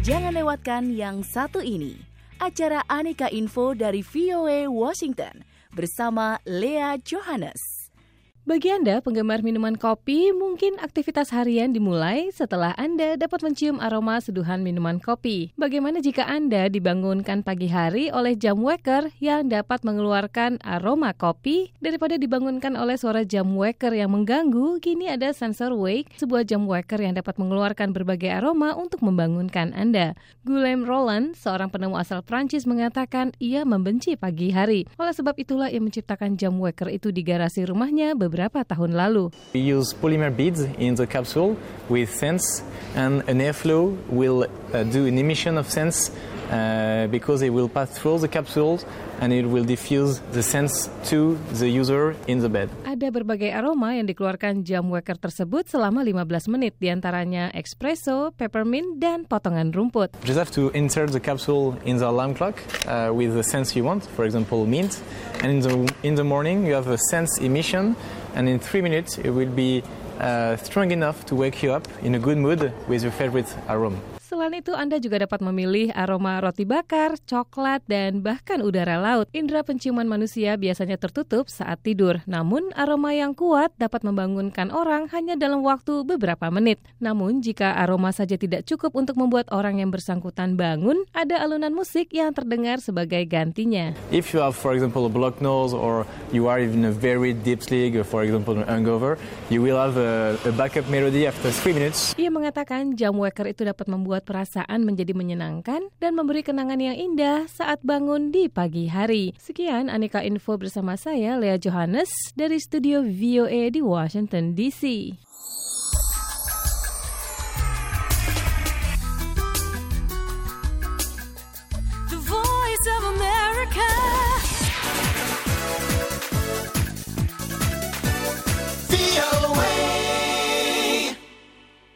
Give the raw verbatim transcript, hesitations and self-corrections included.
Jangan lewatkan yang satu ini, acara Aneka Info dari V O A Washington bersama Lea Johannes. Bagi Anda penggemar minuman kopi, mungkin aktivitas harian dimulai setelah Anda dapat mencium aroma seduhan minuman kopi. Bagaimana jika Anda dibangunkan pagi hari oleh jam weker yang dapat mengeluarkan aroma kopi? Daripada dibangunkan oleh suara jam weker yang mengganggu, kini ada sensor wake, sebuah jam weker yang dapat mengeluarkan berbagai aroma untuk membangunkan Anda. Guillaume Roland, seorang penemu asal Prancis, mengatakan ia membenci pagi hari. Oleh sebab itulah ia menciptakan jam weker itu di garasi rumahnya beberapa beberapa tahun lalu. We use polymer beads in the capsule with scents, and an airflow will uh, do an emission of scents uh, because it will pass through the capsules and it will diffuse the scents to the user in the bed. Ada berbagai aroma yang dikeluarkan jam weker tersebut selama lima belas menit, diantaranya espresso, peppermint, dan potongan rumput. You just have to insert the capsule in the alarm clock uh, with the scents you want, for example mint, and in the, in the morning you have a scents emission, and in three minutes it will be uh, strong enough to wake you up in a good mood with your favorite aroma. Selain itu, Anda juga dapat memilih aroma roti bakar, coklat, dan bahkan udara laut. Indera penciuman manusia biasanya tertutup saat tidur. Namun, aroma yang kuat dapat membangunkan orang hanya dalam waktu beberapa menit. Namun, jika aroma saja tidak cukup untuk membuat orang yang bersangkutan bangun, ada alunan musik yang terdengar sebagai gantinya. If you have, for example, a blocked nose or you are in a very deep sleep, for example, an hangover, you will have a, a backup melody after three minutes. Ia mengatakan jam weker itu dapat membuat perasaan menjadi menyenangkan dan memberi kenangan yang indah saat bangun di pagi hari. Sekian Aneka Info bersama saya, Lea Johannes, dari studio V O A di Washington D C.